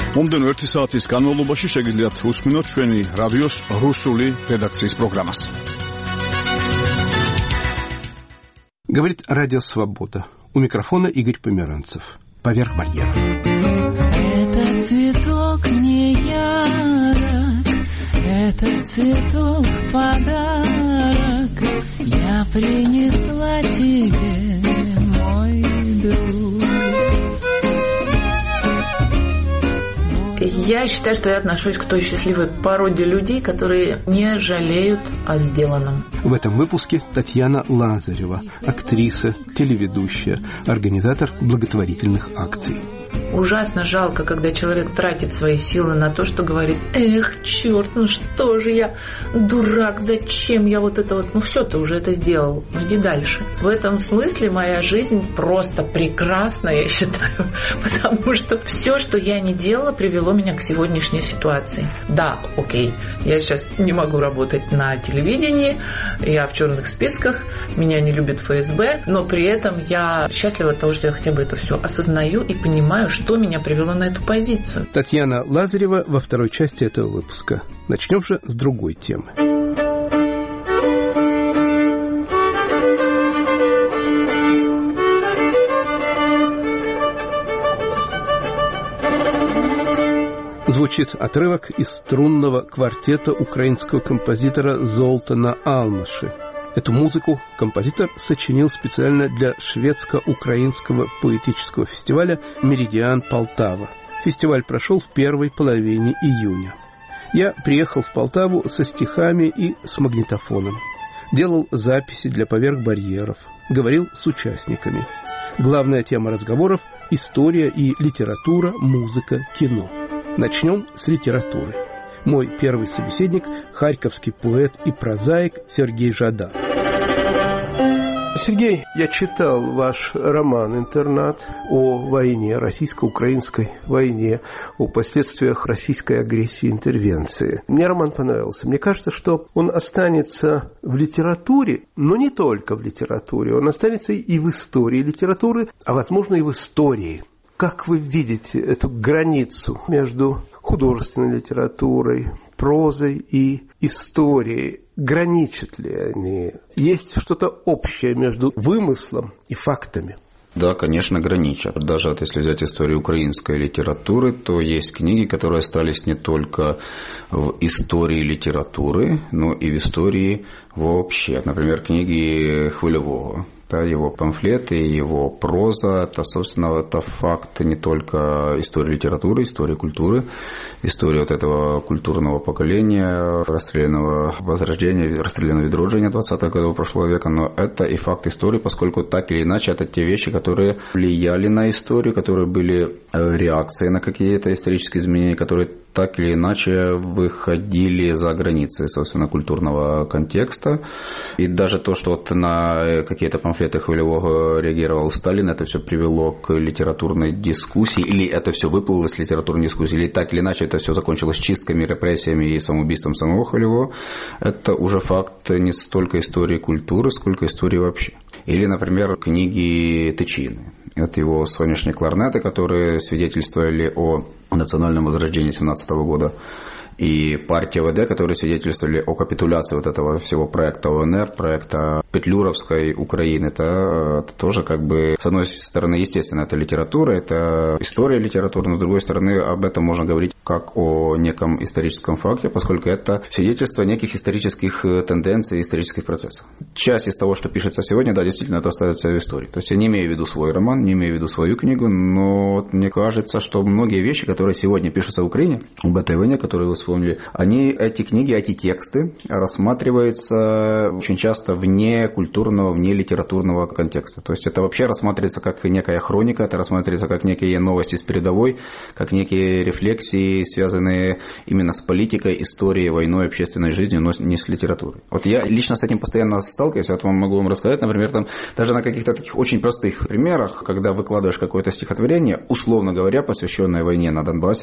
მომდენო 1 საათის განმავლობაში შეგიძლიათ უსმინოთ ჩვენი რადიოს რუსული редакციის პროგრამას. Говорит Радио Свобода. У микрофона Игорь Померанцев. Поверх барьера. Это цветок не ярок, это цветок подарок. Я принесла тебе, мой друг. Я считаю, что я отношусь к той счастливой породе людей, которые не жалеют о сделанном. В этом выпуске Татьяна Лазарева, актриса, телеведущая, организатор благотворительных акций. Ужасно жалко, когда человек тратит свои силы на то, что говорит: эх, черт, ну что же я, дурак, зачем я вот это вот, ну все, ты уже это сделал, иди дальше. В этом смысле моя жизнь просто прекрасна, я считаю, потому что все, что я не делала, привело меня к сегодняшней ситуации. Да, окей, я сейчас не могу работать на телевидении, я в черных списках, меня не любит ФСБ, но при этом я счастлива от того, что я хотя бы это все осознаю и понимаю, что меня привело на эту позицию. Татьяна Лазарева во второй части этого выпуска. Начнем же с другой темы. Звучит отрывок из струнного квартета украинского композитора Золтана Алмаши. Эту музыку композитор сочинил специально для шведско-украинского поэтического фестиваля «Меридиан Полтава». Фестиваль прошел в первой половине июня. Я приехал в Полтаву со стихами и с магнитофоном. Делал записи для «Поверх барьеров», говорил с участниками. Главная тема разговоров – история и литература, музыка, кино. Начнем с литературы. Мой первый собеседник – харьковский поэт и прозаик Сергей Жадан. Сергей, я читал ваш роман «Интернат» о войне, российско-украинской войне, о последствиях российской агрессии, интервенции. Мне роман понравился. Мне кажется, что он останется в литературе, но не только в литературе. Он останется и в истории литературы, а, возможно, и в истории. Как вы видите эту границу между художественной литературой, прозой и историей? Граничат ли они? Есть что-то общее между вымыслом и фактами? Да, конечно, граничат. Даже вот если взять историю украинской литературы, то есть книги, которые остались не только в истории литературы, но и в истории вообще. Например, книги Хвилевого. Да, его памфлеты, его проза, это, собственно, это факт не только истории литературы, истории культуры, истории вот этого культурного поколения, расстрелянного возрождения, расстрелянного відроджения 20-х годов прошлого века, но это и факт истории, поскольку так или иначе это те вещи, которые влияли на историю, которые были реакцией на какие-то исторические изменения, которые так или иначе выходили за границы, собственно, культурного контекста. И даже то, что вот на какие-то памфлеты Хвилевого реагировал Сталин, это все привело к литературной дискуссии, или это все выплыло из литературной дискуссии, или так или иначе это все закончилось чистками, репрессиями и самоубийством самого Хвилевого, это уже факт не столько истории культуры, сколько истории вообще. Или, например, книги Тычины. Это его «Сонячные кларнеты», которые свидетельствовали о национальном возрождении 17 года. И партия ВД, которые свидетельствовали о капитуляции вот этого всего проекта ОНР, проекта Петлюровской Украины. Это тоже как бы, с одной стороны, естественно, это литература, это история литературы, но с другой стороны, об этом можно говорить как о неком историческом факте, поскольку это свидетельство неких исторических тенденций, исторических процессов. Часть из того, что пишется сегодня, да, действительно, это остается в истории. То есть я не имею в виду свой роман, не имею в виду свою книгу, но мне кажется, что многие вещи, которые сегодня пишутся в Украине, об этой войне, которую вы вспомнили, эти книги, эти тексты рассматриваются очень часто вне культурного, вне литературного контекста. То есть это вообще рассматривается как некая хроника, это рассматривается как некие новости с передовой, как некие рефлексии, связанные именно с политикой, историей, войной, общественной жизнью, но не с литературой. Вот я лично с этим постоянно сталкиваюсь, вот могу вам рассказать, например, там, даже на каких-то таких очень простых примерах, когда выкладываешь какое-то стихотворение, условно говоря, посвященное войне на Донбассе,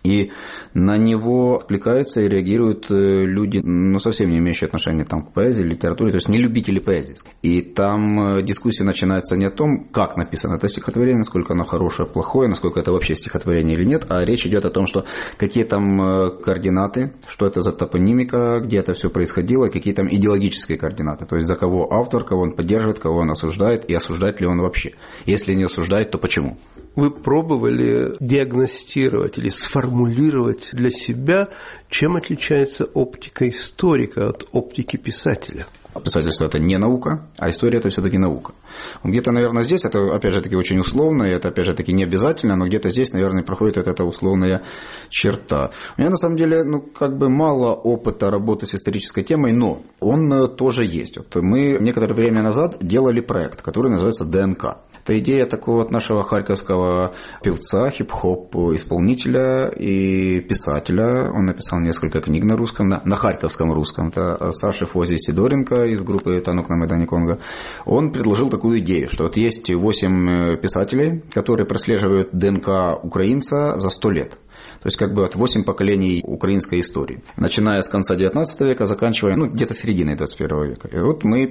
И на него откликаются и реагируют люди, совсем не имеющие отношения там, к поэзии, литературе, то есть не любители поэзии. И там дискуссия начинается не о том, как написано это стихотворение, насколько оно хорошее, плохое, насколько это вообще стихотворение или нет, а речь идет о том, что какие там координаты, что это за топонимика, где это все происходило, какие там идеологические координаты, то есть за кого автор, кого он поддерживает, кого он осуждает, и осуждает ли он вообще. Если не осуждает, то почему? Вы пробовали диагностировать или сформулировать для себя, чем отличается оптика историка от оптики писателя? Писательство – это не наука, а история – это все-таки наука. Где-то, наверное, здесь, это, опять же, таки очень условно, это, опять же, таки не обязательно, но где-то здесь, наверное, проходит эта условная черта. У меня, на самом деле, мало опыта работы с исторической темой, но он тоже есть. Вот мы некоторое время назад делали проект, который называется «ДНК». Это идея такого нашего харьковского певца, хип-хоп-исполнителя и писателя. Он написал несколько книг на русском, на харьковском русском. Это Саша Фози Сидоренко из группы «Танок на Майдане Конго». Он предложил такую идею, что вот есть 8 писателей, которые прослеживают ДНК украинца за 100 лет. То есть, 8 поколений украинской истории. Начиная с конца 19 века, заканчивая, где-то серединой 21 века. И вот мы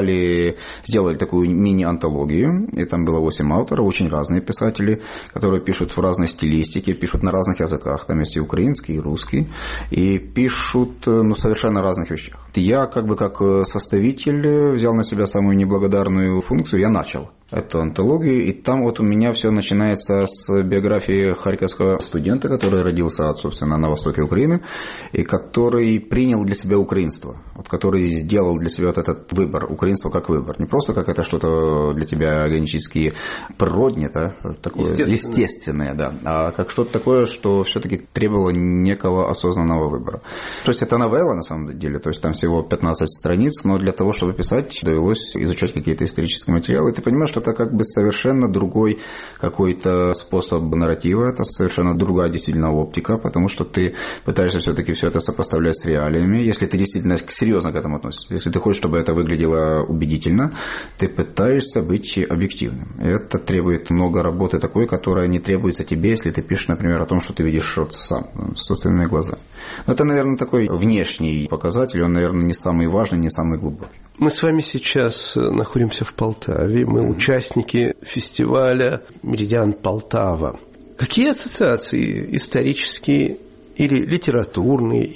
сделали такую мини-антологию, и там было 8 авторов, очень разные писатели, которые пишут в разной стилистике, пишут на разных языках, там есть и украинский, и русский, и пишут, совершенно разных вещах. Я, как составитель, взял на себя самую неблагодарную функцию, я начал эту антологию, и там вот у меня все начинается с биографии харьковского студента, который родился, собственно, на востоке Украины, и который принял для себя украинство, который сделал для себя вот этот выбор, украинство как выбор. Не просто как это что-то для тебя генетически природное, такое естественное, да, а как что-то такое, что все-таки требовало некого осознанного выбора. То есть это новелла, на самом деле, то есть там всего 15 страниц, но для того, чтобы писать, довелось изучать какие-то исторические материалы, и ты понимаешь, что это совершенно другой какой-то способ нарратива, это совершенно другая действительно оптика, потому что ты пытаешься все-таки все это сопоставлять с реалиями, если ты действительно серьезно к этому относишься. Если ты хочешь, чтобы это выглядело убедительно, ты пытаешься быть объективным. И это требует много работы такой, которая не требуется тебе, если ты пишешь, например, о том, что ты видишь сам, собственные глаза. Но это, наверное, такой внешний показатель, он, наверное, не самый важный, не самый глубокий. Мы с вами сейчас находимся в Полтаве, мы участники фестиваля «Меридиан Полтава». Какие ассоциации исторические или литературные,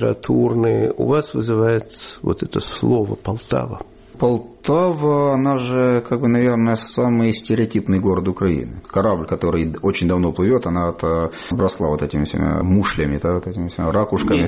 у вас вызывает вот это слово «Полтава»? Полтава, она же, наверное, самый стереотипный город Украины. Корабль, который очень давно плывет, она обросла вот этими всеми мушлями, вот этими всеми ракушками,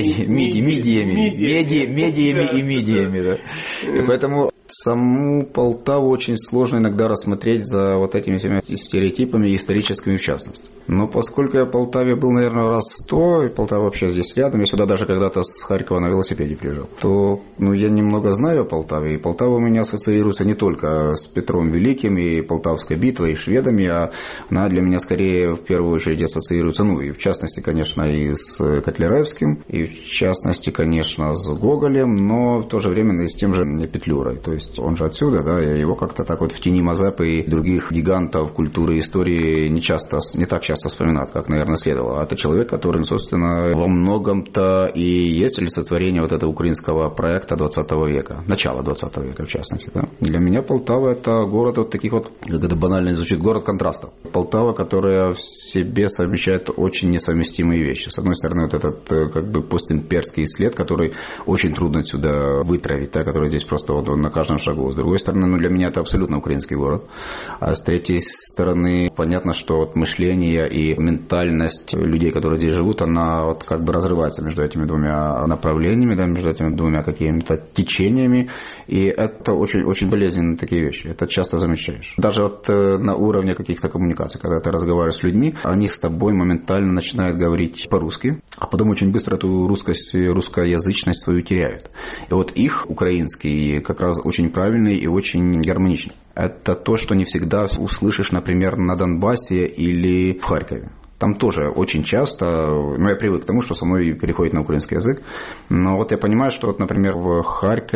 мидиями. Да. И поэтому саму Полтаву очень сложно иногда рассмотреть за вот этими всеми стереотипами, историческими в частности. Но поскольку я в Полтаве был, наверное, раз 100, и Полтава вообще здесь рядом, я сюда даже когда-то с Харькова на велосипеде приезжал, то я немного знаю о Полтаве, и Полтава у меня ассоциируется не только с Петром Великим и Полтавской битвой, и шведами, а она для меня скорее в первую очередь ассоциируется, и в частности, конечно, и с Котляревским, и в частности, конечно, с Гоголем, но в то же время и с тем же Петлюрой. То есть он же отсюда, да, и его как-то так в тени Мазепы и других гигантов культуры и истории не так часто вспоминают, как, наверное, следовало. А это человек, который, собственно, во многом-то и есть олицетворение вот этого украинского проекта 20 века, начала 20 века, в частности. Да. Для меня Полтава – это город вот таких как это банально звучит, город контрастов. Полтава, которая в себе совмещает очень несовместимые вещи. С одной стороны, вот этот постимперский след, который очень трудно отсюда вытравить, да, который здесь просто на каждом шагу. С другой стороны, для меня это абсолютно украинский город. А с третьей стороны, понятно, что мышление и ментальность людей, которые здесь живут, она разрывается между этими двумя направлениями, да, между этими двумя какими-то течениями. И это очень, очень болезненные такие вещи. Это часто замечаешь. Даже на уровне каких-то коммуникаций, когда ты разговариваешь с людьми, они с тобой моментально начинают говорить по-русски, а потом очень быстро эту русскоязычность свою теряют. И их украинский как раз очень правильный и очень гармоничный. Это то, что не всегда услышишь, например, на Донбассе или в Харькове. Там тоже очень часто, я привык к тому, что со мной переходит на украинский язык, но я понимаю, что, например, в Харькове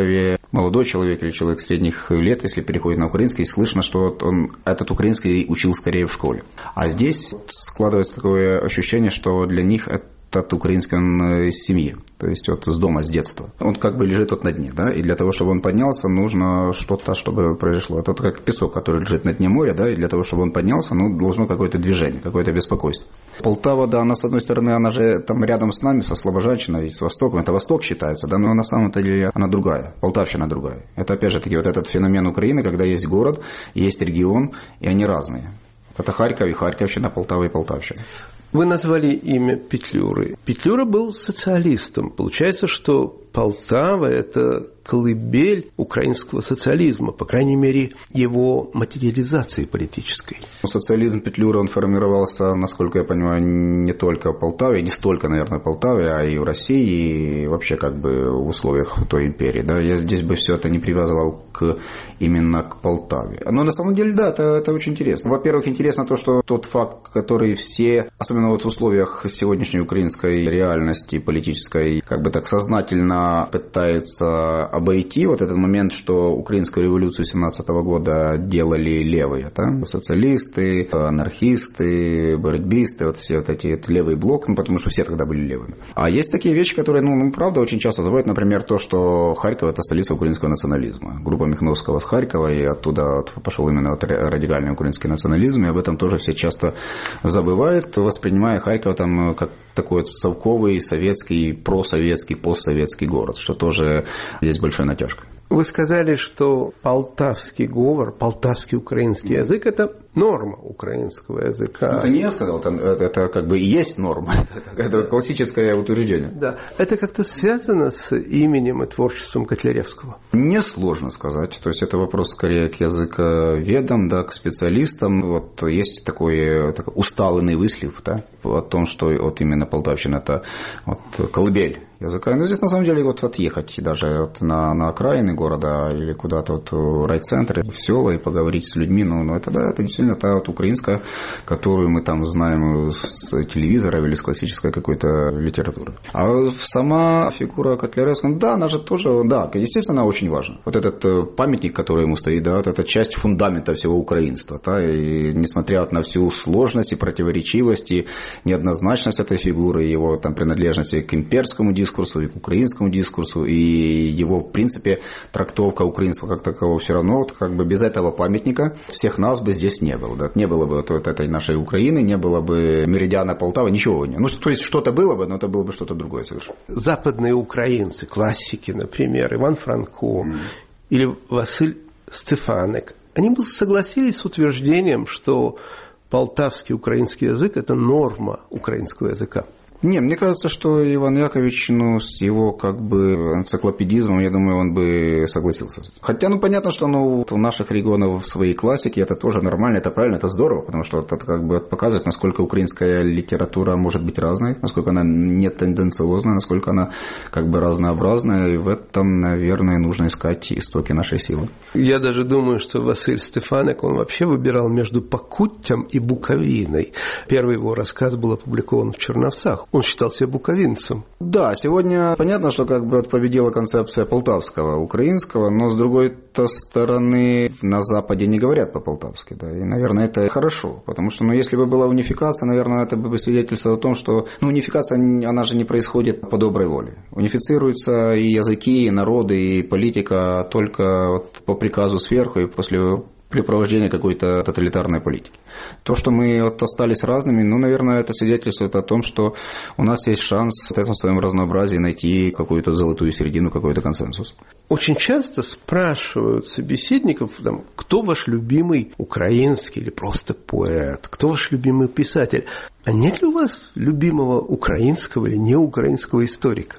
молодой человек или человек средних лет, если переходит на украинский, слышно, что он этот украинский учил скорее в школе. А здесь складывается такое ощущение, что для них этот украинский он из семьи, то есть вот с дома, с детства. Он как бы лежит вот на дне, да, и для того, чтобы он поднялся, нужно что-то, чтобы произошло. Это вот как песок, который лежит на дне моря, да, и для того, чтобы он поднялся, должно какое-то движение, какое-то беспокойство. Полтава, да, она, с одной стороны, она же там рядом с нами, со Слобожанщиной, с Востоком, это Восток считается, да, но на самом-то деле она другая, Полтавщина другая. Это, опять же таки, вот этот феномен Украины, когда есть город, есть регион, и они разные. Это Харьков и Харьковщина, Полтава и Полтавщина. Вы назвали имя Петлюры. Петлюра был социалистом. Получается, что Полтава – это колыбель украинского социализма, по крайней мере, его материализации политической. Социализм Петлюры, он формировался, насколько я понимаю, не только в Полтаве, не столько, наверное, в Полтаве, а и в России, и вообще как бы в условиях той империи. Да? Я здесь бы все это не привязывал именно к Полтаве. Но на самом деле, да, это очень интересно. Во-первых, интересно то, что тот факт, который все, особенно вот в условиях сегодняшней украинской реальности политической, как бы так сознательно пытаются обойти вот этот момент, что украинскую революцию 17 года делали левые, да? Социалисты, анархисты, борьбисты, вот все вот эти левый блок, потому что все тогда были левыми. А есть такие вещи, которые, правда, очень часто забывают, например, то, что Харьков – это столица украинского национализма. Группа Михновского с Харькова, и оттуда пошел именно радикальный украинский национализм, и об этом тоже все часто забывают, воспринимая Харьков там как такой совковый, советский, просоветский, постсоветский город, что тоже здесь большая натяжка. Вы сказали, что полтавский говор, полтавский украинский язык – это норма украинского языка. Это не я сказал, это как бы и есть норма. Это классическое утверждение. Да. Это как-то связано с именем и творчеством Котляревского? Несложно сказать. То есть это вопрос скорее к языковедам, да, к специалистам. Вот есть такой усталенный выслив, да, о том, что вот именно Полтавщина – это вот колыбель языка. Но здесь на самом деле вот отъехать даже вот на окраины города или куда-то вот в райцентры, в села и поговорить с людьми, это да, это действительно та вот украинская, которую мы там знаем с телевизора или с классической какой-то литературы. А сама фигура Котляревского, да, она же тоже, да, естественно, она очень важна. Вот этот памятник, который ему стоит, да, вот это часть фундамента всего украинства, да, и несмотря на всю сложность и противоречивость и неоднозначность этой фигуры, его там принадлежности к имперскому дискурсу и к украинскому дискурсу, и его, в принципе, трактовка украинства как такового, все равно вот, как бы без этого памятника всех нас бы здесь не было. Да? Не было бы вот этой нашей Украины, не было бы Меридиана Полтавы, ничего не. То есть что-то было бы, но это было бы что-то другое совершенно. Западные украинцы, классики, например, Иван Франко или Василь Стефанек, они бы согласились с утверждением, что полтавский украинский язык – это норма украинского языка. Не, мне кажется, что Иван Яковлевич, с его как бы энциклопедизмом, я думаю, он бы согласился. Хотя, понятно, что в наших регионах свои классики, это тоже нормально, это правильно, это здорово, потому что это как бы показывает, насколько украинская литература может быть разной, насколько она не тенденциозная, насколько она как бы разнообразная, и в этом, наверное, нужно искать истоки нашей силы. Я даже думаю, что Василь Стефанек, он вообще выбирал между Покуттям и Буковиной. Первый его рассказ был опубликован в Черновцах. Он считал себя буковинцем. Да, сегодня понятно, что как бы победила концепция полтавского, украинского, но с другой-то стороны на Западе не говорят по-полтавски, да, и, наверное, это хорошо, потому что, если бы была унификация, наверное, это бы свидетельствовало о том, что, унификация, она же не происходит по доброй воле. Унифицируются и языки, и народы, и политика только вот по приказу сверху и после препровождения какой-то тоталитарной политики. То, что мы остались разными, наверное, это свидетельствует о том, что у нас есть шанс в этом своем разнообразии найти какую-то золотую середину, какой-то консенсус. Очень часто спрашивают собеседников, кто ваш любимый украинский или просто поэт, кто ваш любимый писатель. А нет ли у вас любимого украинского или неукраинского историка?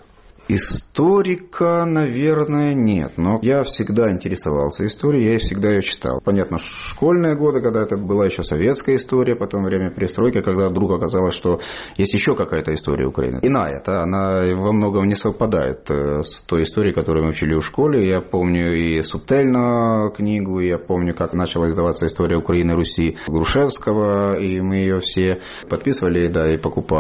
Историка, наверное, нет, но я всегда интересовался историей, я всегда ее читал. Понятно, школьные годы, когда это была еще советская история, потом время перестройки, когда вдруг оказалось, что есть еще какая-то история Украины. Иная, она во многом не совпадает с той историей, которую мы учили в школе. Я помню и Субтельную книгу, я помню, как начала издаваться история Украины и Руси Грушевского, и мы ее все подписывали, да, и покупали.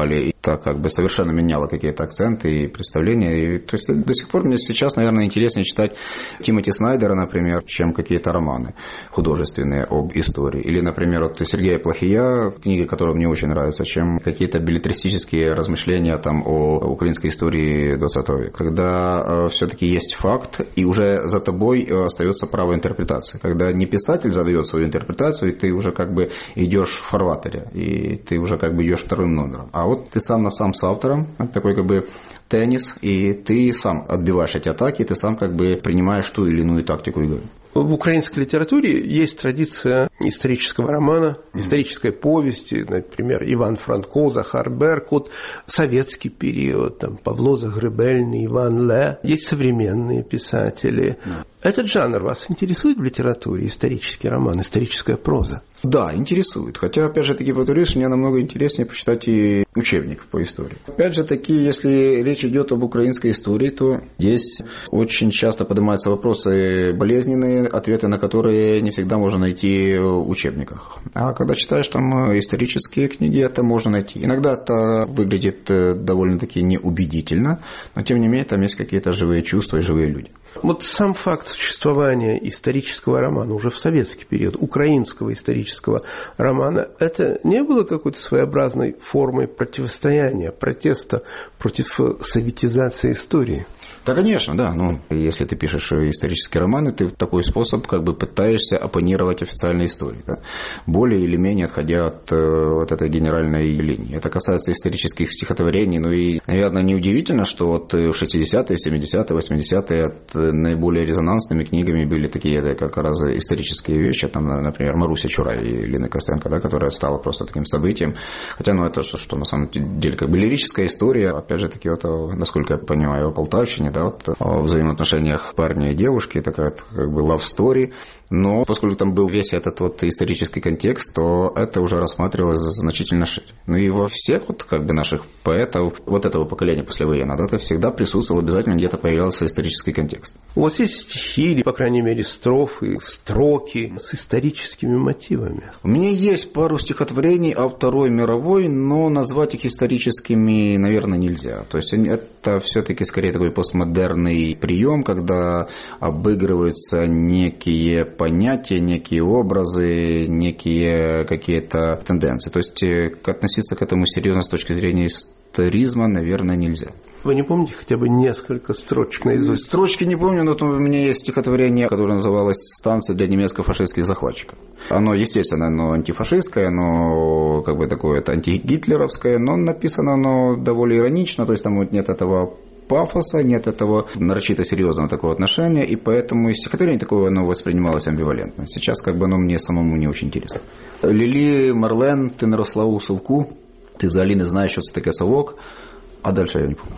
это как бы совершенно меняло какие-то акценты и представления. И, то есть до сих пор мне сейчас, наверное, интереснее читать Тимоти Снайдера, например, чем какие-то романы художественные об истории. Или, например, вот Сергея Плохия, книги, которые мне очень нравятся, чем какие-то беллетристические размышления там о украинской истории 20 века. Когда все-таки есть факт, и уже за тобой остается право интерпретации. Когда не писатель задает свою интерпретацию, и ты уже как бы идешь в фарватере, и ты уже как бы идешь вторым номером. А вот ты сам на сам с автором, это такой как бы теннис, и ты сам отбиваешь эти атаки, ты сам как бы принимаешь ту или иную тактику игры. В украинской литературе есть традиция исторического романа, исторической повести, например, Иван Франко, Захар Беркут, советский период, там, Павло Загребельный, Иван Ле. Есть современные писатели. Этот жанр вас интересует в литературе? Исторический роман, историческая проза? Да, интересует. Хотя, опять же таки, повторюсь, мне намного интереснее почитать и учебник по истории. Опять же таки, если речь идет об украинской истории, то здесь очень часто поднимаются вопросы болезненные, ответы на которые не всегда можно найти в учебниках. А когда читаешь там исторические книги, это можно найти. Иногда это выглядит довольно-таки неубедительно, но тем не менее там есть какие-то живые чувства и живые люди. Вот сам факт существования исторического романа уже в советский период, украинского исторического романа, это не было какой-то своеобразной формой противостояния, протеста против советизации истории? Да, конечно, да. Ну, если ты пишешь исторические романы, ты в такой способ как бы пытаешься оппонировать официальной истории, да? Более или менее отходя от вот этой генеральной линии. Это касается исторических стихотворений. Ну и, наверное, неудивительно, что вот в 60-е, 70-е, 80-е наиболее резонансными книгами были такие как раз исторические вещи. Там, например, Маруся Чурай и Лины Костенко, да, которая стала просто таким событием. Хотя, ну, это что на самом деле как бы лирическая история. Опять же таки, вот, насколько я понимаю, о Полтавщине, да, вот, о взаимоотношениях парня и девушки, такая как бы love story. Но поскольку там был весь этот вот исторический контекст, то это уже рассматривалось значительно шире. Ну и во всех вот как бы наших поэтов вот этого поколения послевоенного, это всегда присутствовал, обязательно где-то появлялся исторический контекст. У вас есть стихи или, по крайней мере, строфы, строки с историческими мотивами? У меня есть пару стихотворений о Второй мировой, но назвать их историческими, наверное, нельзя. То есть это все-таки скорее такой постмодерный прием, когда обыгрываются некие понятия, некие образы, некие какие-то тенденции. То есть относиться к этому серьезно с точки зрения историзма, наверное, нельзя. Вы не помните хотя бы несколько строчек наизусть? Строчки не помню, но у меня есть стихотворение, которое называлось «Станция для немецко-фашистских захватчиков». Оно, естественно, оно антифашистское, оно как бы такое это антигитлеровское, но написано оно довольно иронично, то есть там нет этого пафоса, нет этого нарочито серьезного такого отношения, и поэтому и стихотворение такое оно воспринималось амбивалентно. Сейчас как бы оно мне самому не очень интересно. Лілі Марлен, ти не росла у совку, ти взагалі не знаєш, що це таке совок, а дальше я не помню.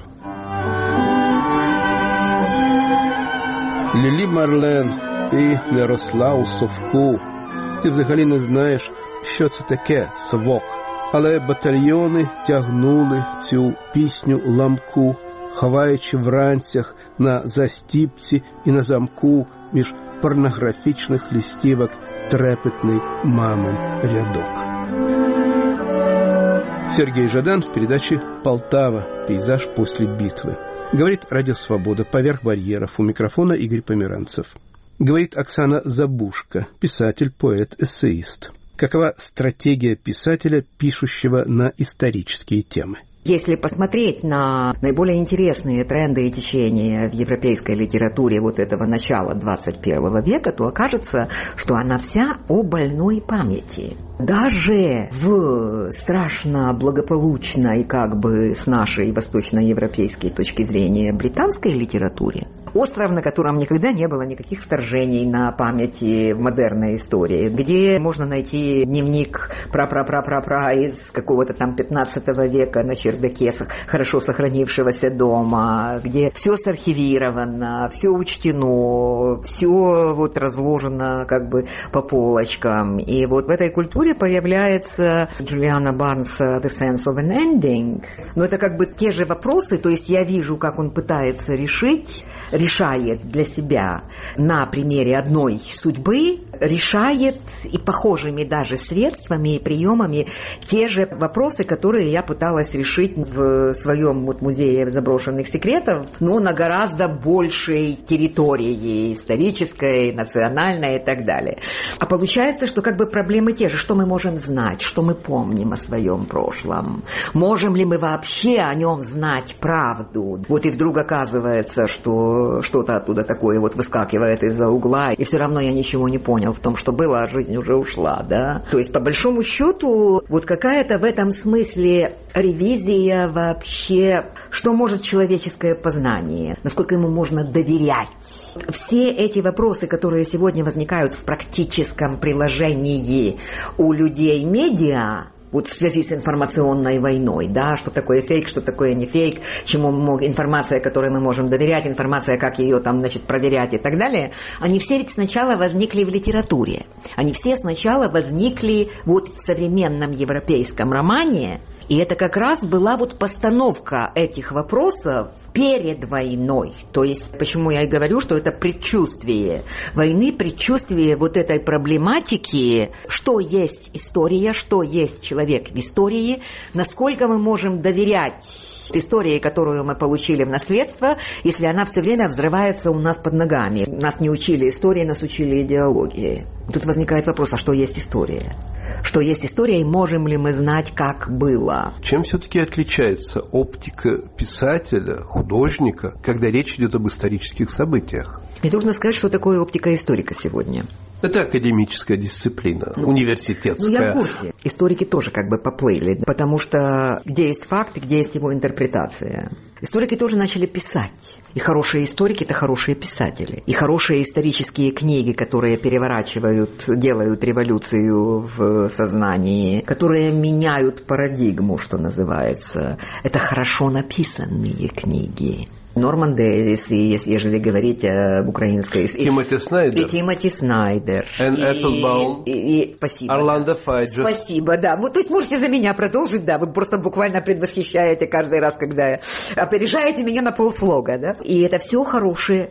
Лілі Марлен, ти не росла у совку, ти взагалі не знаєш, що це таке совок. Але батальйони тягнули цю пісню ламку, ховаючи в ранцях на застіпці і на замку між порнографічних листівок трепетний мамин рядок. Сергей Жадан в передаче «Полтава. Пейзаж после битвы». Говорит Радио Свобода «Поверх барьеров». У микрофона Игорь Померанцев. Говорит Оксана Забушко, писатель, поэт, эссеист. Какова стратегия писателя, пишущего на исторические темы? Если посмотреть на наиболее интересные тренды и течения в европейской литературе вот этого начала 21 века, то окажется, что она вся о больной памяти. Даже в страшно благополучной, как бы с нашей восточноевропейской точки зрения, британской литературе, остров, на котором никогда не было никаких вторжений на памяти в модерной истории, где можно найти дневник пра-пра-пра-пра-пра из какого-то там 15 века на чердаке хорошо сохранившегося дома, где все сархивировано, все учтено, все вот разложено как бы по полочкам. И вот в этой культуре появляется Джулиана Барнса «The Sense of an Ending». Но это как бы те же вопросы, то есть я вижу, как он пытается решает для себя на примере одной судьбы решает и похожими даже средствами и приемами те же вопросы, которые я пыталась решить в своем музее заброшенных секретов, но на гораздо большей территории исторической, национальной и так далее. А получается, что как бы проблемы те же. Что мы можем знать, что мы помним о своем прошлом? Можем ли мы вообще о нем знать правду? Вот и вдруг оказывается, что что-то оттуда такое выскакивает из-за угла, и все равно я ничего не понял в том, что было, а жизнь уже ушла, да? То есть, по большому счету, какая-то в этом смысле ревизия вообще, что может человеческое познание, насколько ему можно доверять. Все эти вопросы, которые сегодня возникают в практическом приложении у людей медиа, в связи с информационной войной, да, что такое фейк, что такое не фейк, чему информация, которой мы можем доверять, информация, как ее проверять и так далее, они все ведь сначала возникли в литературе. Они все сначала возникли в современном европейском романе, и это как раз была постановка этих вопросов перед войной. То есть, почему я и говорю, что это предчувствие войны, предчувствие этой проблематики, что есть история, что есть человек в истории, насколько мы можем доверять истории, которую мы получили в наследство, если она все время взрывается у нас под ногами. Нас не учили истории, нас учили идеологии. Тут возникает вопрос, а что есть история? Что есть история, и можем ли мы знать, как было? Чем все-таки отличается оптика писателя, художника, когда речь идет об исторических событиях? Мне трудно сказать, что такое оптика историка сегодня. Это академическая дисциплина, университетская. Я в курсе. Историки тоже поплыли, потому что где есть факт, где есть его интерпретация. Историки тоже начали писать. И хорошие историки – это хорошие писатели. И хорошие исторические книги, которые переворачивают, делают революцию в сознании, которые меняют парадигму, что называется. Это хорошо написанные книги. Норман Дэвис, и ежели говорить об украинской... Тимоти Снайдер. И Тимоти Снайдер. Энн Эпплбаум. Спасибо. Орландо Файджес. Спасибо, да. То есть можете за меня продолжить, да. Вы просто буквально предвосхищаете каждый раз, когда опережаете меня на полслога, да. И это все хорошие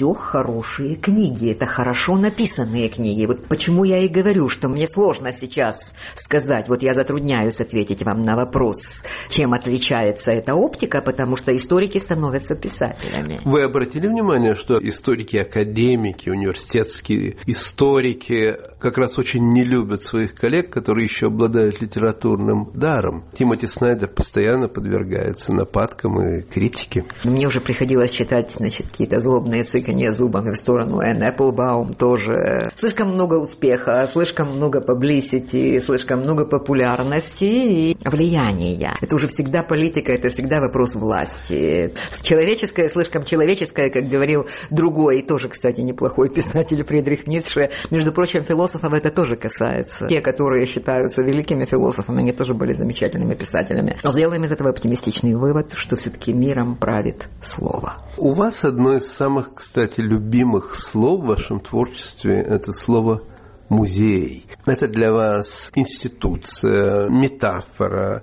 книги, это хорошо написанные книги. Почему я и говорю, что мне сложно сейчас сказать, я затрудняюсь ответить вам на вопрос, чем отличается эта оптика, потому что историки становятся писателями. Вы обратили внимание, что историки, академики, университетские историки как раз очень не любят своих коллег, которые еще обладают литературным даром? Тимоти Снайдер постоянно подвергается нападкам и критике. Мне уже приходилось читать, какие-то злобные цыканья зубами в сторону Энн Эпплбаум тоже. Слишком много успеха, слишком много паблисити, слишком много популярности и влияния. Это уже всегда политика, это всегда вопрос власти. Человеческое, слишком человеческое, как говорил другой, тоже, кстати, неплохой писатель Фридрих Ницше. Между прочим, философов это тоже касается. Те, которые считаются великими философами, они тоже были замечательными писателями. Сделаем из этого оптимистичный вывод, что все-таки миром правит слово. У вас одно из самых, кстати, любимых слов в вашем творчестве – это слово «музей». Это для вас институция, метафора,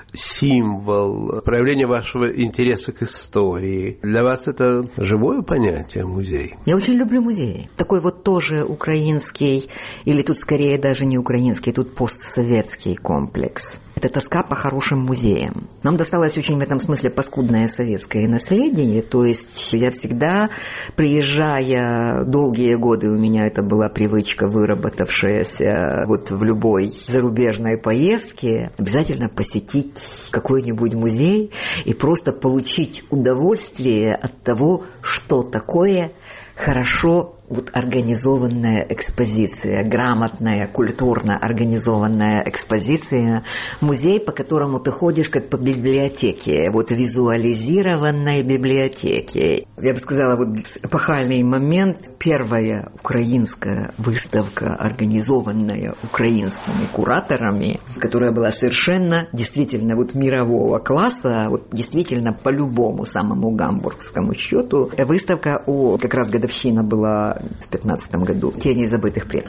символ, проявление вашего интереса к истории. Для вас это живое понятие музей? Я очень люблю музеи. Такой тоже украинский, или тут скорее даже не украинский, тут постсоветский комплекс. Это тоска по хорошим музеям. Нам досталось очень в этом смысле паскудное советское наследие. То есть я всегда, приезжая долгие годы, у меня это была привычка, выработавшаяся в любой зарубежной поездке, обязательно посетить какой-нибудь музей и просто получить удовольствие от того, что такое хорошо организованная экспозиция, грамотная, культурно организованная экспозиция, музей, по которому ты ходишь как по библиотеке, визуализированной библиотеке. Я бы сказала, эпохальный момент, первая украинская выставка, организованная украинскими кураторами, которая была совершенно, действительно, мирового класса, действительно по любому самому гамбургскому счету. Выставка, как раз годовщина была в 2015 году, «Тени забытых предков».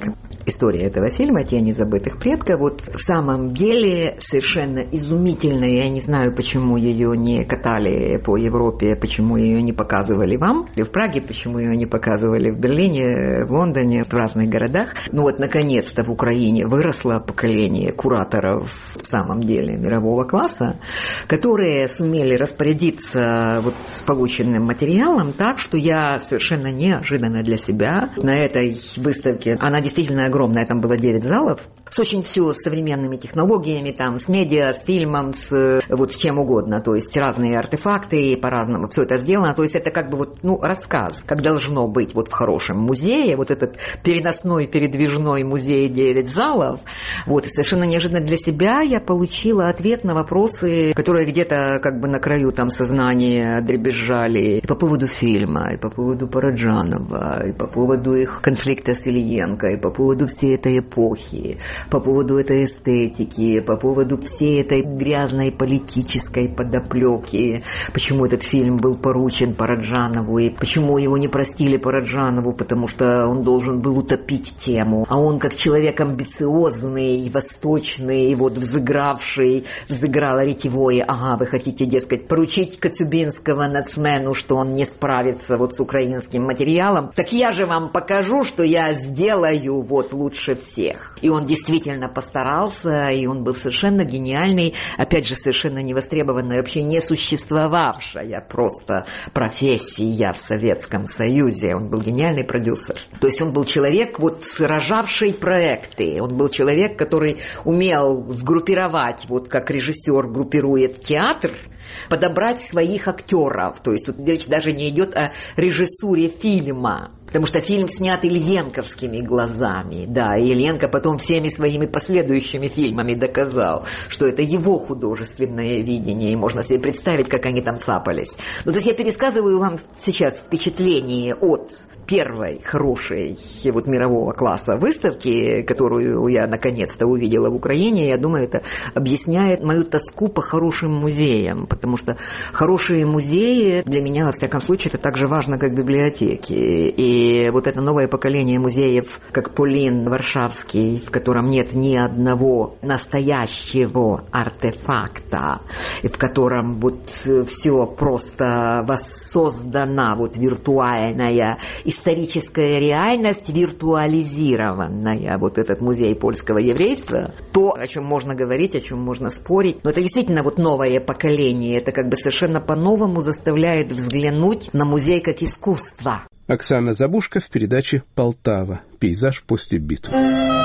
история этого фильма «Тени забытых предков». Вот в самом деле совершенно изумительная. Я не знаю, почему ее не катали по Европе, почему ее не показывали вам, или в Праге, почему ее не показывали в Берлине, в Лондоне, в разных городах. Ну вот, наконец-то в Украине выросло поколение кураторов в самом деле мирового класса, которые сумели распорядиться вот с полученным материалом так, что я совершенно неожиданно для себя на этой выставке, она действительно огромная, там было 9 залов, с очень все с современными технологиями, там, с медиа, с фильмом, с вот с чем угодно, то есть разные артефакты, по-разному все это сделано, то есть это как бы вот, ну, рассказ, как должно быть вот в хорошем музее, вот этот переносной, передвижной музей 9 залов, вот, и совершенно неожиданно для себя я получила ответ на вопросы, которые где-то как бы на краю там сознания дребезжали и по поводу фильма, и по поводу Параджанова, и по поводу их конфликта с Ильенко, и по поводу всей этой эпохи, по поводу этой эстетики, по поводу всей этой грязной политической подоплеки, почему этот фильм был поручен Параджанову, и почему его не простили Параджанову, потому что он должен был утопить тему, а он как человек амбициозный, восточный, вот взыграл ретевое, ага, вы хотите, дескать, поручить Коцюбинского нацмену, что он не справится вот с украинским материалом, так я же вам покажу, что я сделаю вот лучше всех. И он действительно постарался, и он был совершенно гениальный, опять же, совершенно невостребованная, вообще не существовавшая просто профессия в Советском Союзе. Он был гениальный продюсер. То есть он был человек, вот, рожавший проекты. Он был человек, который умел сгруппировать, вот как режиссер группирует театр, подобрать своих актеров. То есть тут речь даже не идет о режиссуре фильма, потому что фильм снят ильенковскими глазами. Да, и Ильенко потом всеми своими последующими фильмами доказал, что это его художественное видение, и можно себе представить, как они там цапались. Ну, то есть я пересказываю вам сейчас впечатление от первой хорошей вот мирового класса выставки, которую я наконец-то увидела в Украине. Я думаю, это объясняет мою тоску по хорошим музеям, потому что хорошие музеи для меня, во всяком случае, это так же важно, как библиотеки. И вот это новое поколение музеев, как Полин Варшавский, в котором нет ни одного настоящего артефакта, и в котором вот все просто воссоздана вот виртуальная историческая реальность, виртуализированная, вот этот музей польского еврейства, то, о чем можно говорить, о чем можно спорить. Но это действительно вот новое поколение, это как бы совершенно по-новому заставляет взглянуть на музей как искусство. Оксана Забушко в передаче «Полтава. Пейзаж после битвы».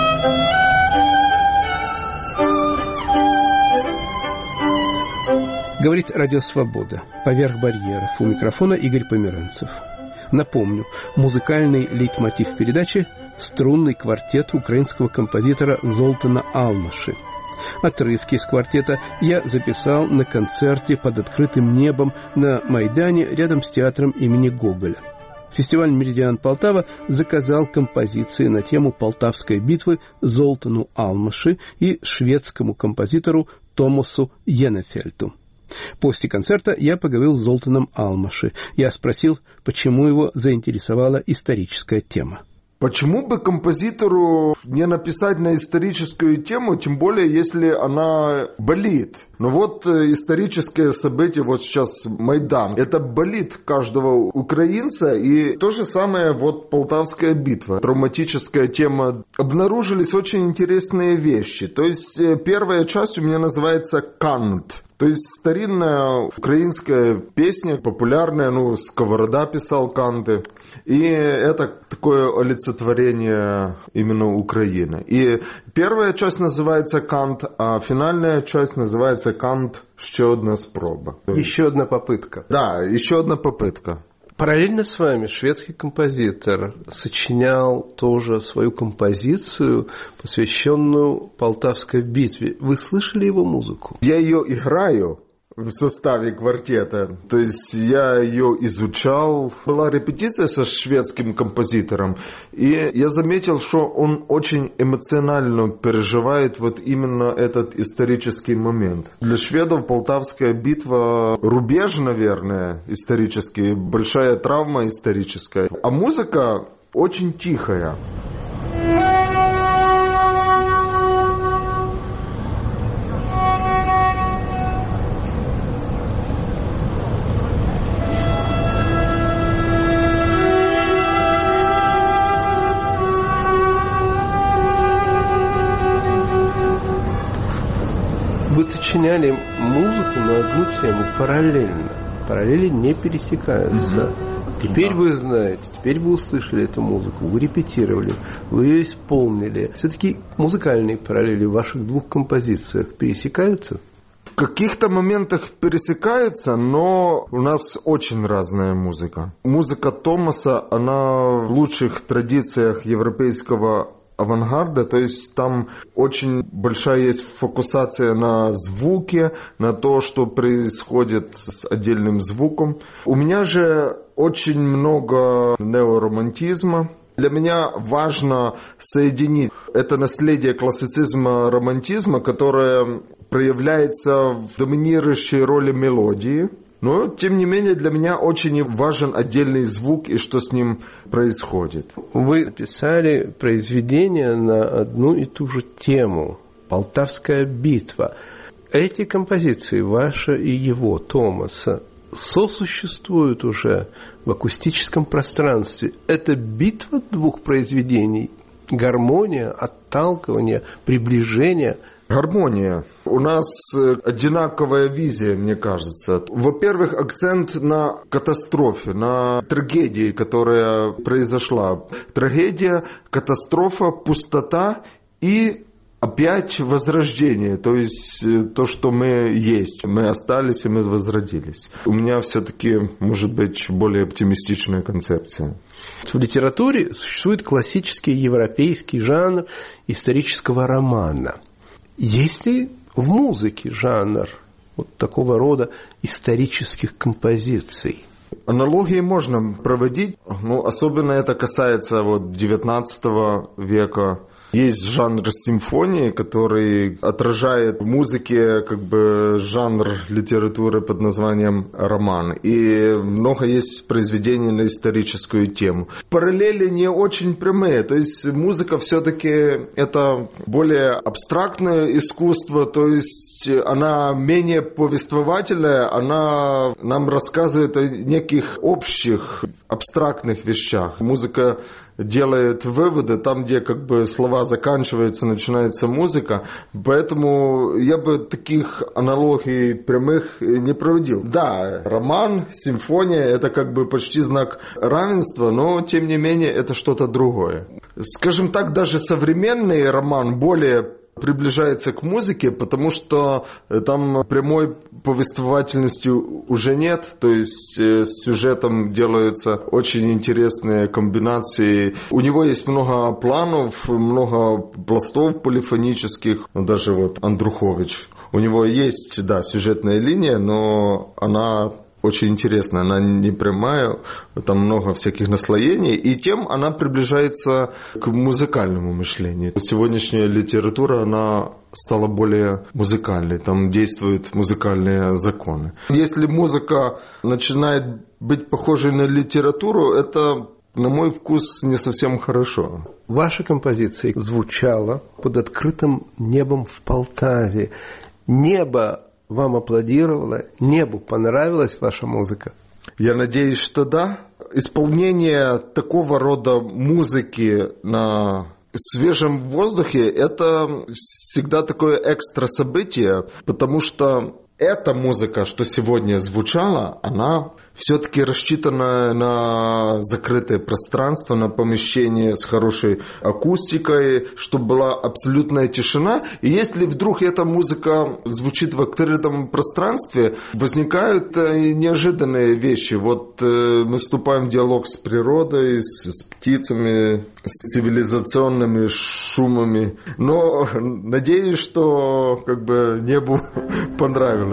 Говорит Радио Свобода. Поверх барьеров. У микрофона Игорь Померанцев. Напомню, музыкальный лейтмотив передачи – струнный квартет украинского композитора Золтана Алмаши. Отрывки из квартета я записал на концерте под открытым небом на Майдане рядом с театром имени Гоголя. Фестиваль «Меридиан Полтава» заказал композиции на тему Полтавской битвы Золтану Алмаши и шведскому композитору Томасу Йенефельту. После концерта я поговорил с Золтаном Алмаши. Я спросил, почему его заинтересовала историческая тема. Почему бы композитору не написать на историческую тему, тем более, если она болит? Ну вот историческое событие, вот сейчас Майдан, это болит каждого украинца, и то же самое вот Полтавская битва, травматическая тема. Обнаружились очень интересные вещи. То есть первая часть у меня называется «Кант». То есть старинная украинская песня, популярная, Сковорода писал канты. И это такое олицетворение именно Украины. И первая часть называется «Кант», а финальная часть называется «Кант. Еще одна спроба». Еще одна попытка. Да, еще одна попытка. Параллельно с вами шведский композитор сочинял тоже свою композицию, посвященную Полтавской битве. Вы слышали его музыку? Я ее играю в составе квартета. То есть я ее изучал. Была репетиция со шведским композитором, и я заметил, что он очень эмоционально переживает вот именно этот исторический момент. Для шведов Полтавская битва рубеж, наверное, исторический, большая травма историческая. А музыка очень тихая. Вы сочиняли музыку на одну тему параллельно. Параллели не пересекаются. Теперь вы знаете, теперь вы услышали эту музыку, вы репетировали, вы ее исполнили. Все-таки музыкальные параллели в ваших двух композициях пересекаются? В каких-то моментах пересекаются, но у нас очень разная музыка. Музыка Томаса, она в лучших традициях европейского авангарда, то есть там очень большая есть фокусация на звуке, на то, что происходит с отдельным звуком. У меня же очень много неоромантизма. Для меня важно соединить это наследие классицизма, романтизма, которое проявляется в доминирующей роли мелодии. Но, тем не менее, для меня очень важен отдельный звук и что с ним происходит. Вы писали произведение на одну и ту же тему «Полтавская битва». Эти композиции, ваша и его, Томаса, сосуществуют уже в акустическом пространстве. Это битва двух произведений, гармония, отталкивание, приближение. Гармония. У нас одинаковая визия, мне кажется. Во-первых, акцент на катастрофе, на трагедии, которая произошла. Трагедия, катастрофа, пустота и опять возрождение. То есть то, что мы есть. Мы остались и мы возродились. У меня все-таки, может быть, более оптимистичная концепция. В литературе существует классический европейский жанр исторического романа. Есть ли в музыке жанр вот такого рода исторических композиций? Аналогии можно проводить, но особенно это касается XIX века. Есть жанр симфонии, который отражает в музыке жанр литературы под названием роман. И много есть произведений на историческую тему. Параллели не очень прямые. То есть музыка все-таки это более абстрактное искусство. То есть она менее повествовательная. Она нам рассказывает о неких общих абстрактных вещах. Музыка делает выводы там, где слова заканчиваются, начинается музыка. Поэтому я бы таких аналогий прямых не проводил. Да, роман, симфония – это почти знак равенства, но тем не менее это что-то другое. Скажем так, даже современный роман более приближается к музыке, потому что там прямой повествовательности уже нет, то есть с сюжетом делаются очень интересные комбинации. У него есть много планов, много пластов полифонических, даже Андрухович. У него есть, да, сюжетная линия, но она очень интересная, она не прямая, там много всяких наслоений, и тем она приближается к музыкальному мышлению. Сегодняшняя литература, она стала более музыкальной, там действуют музыкальные законы. Если музыка начинает быть похожей на литературу, это, на мой вкус, не совсем хорошо. Ваша композиция звучала под открытым небом в Полтаве. Небо вам аплодировало? Небу понравилась ваша музыка? Я надеюсь, что да. Исполнение такого рода музыки на свежем воздухе – это всегда такое экстра событие, потому что эта музыка, что сегодня звучала, она все-таки рассчитана на закрытое пространство, на помещение с хорошей акустикой, чтобы была абсолютная тишина. И если вдруг эта музыка звучит в открытом пространстве, возникают неожиданные вещи. Мы вступаем в диалог с природой, с птицами, с цивилизационными шумами. Но надеюсь, что небу понравилось.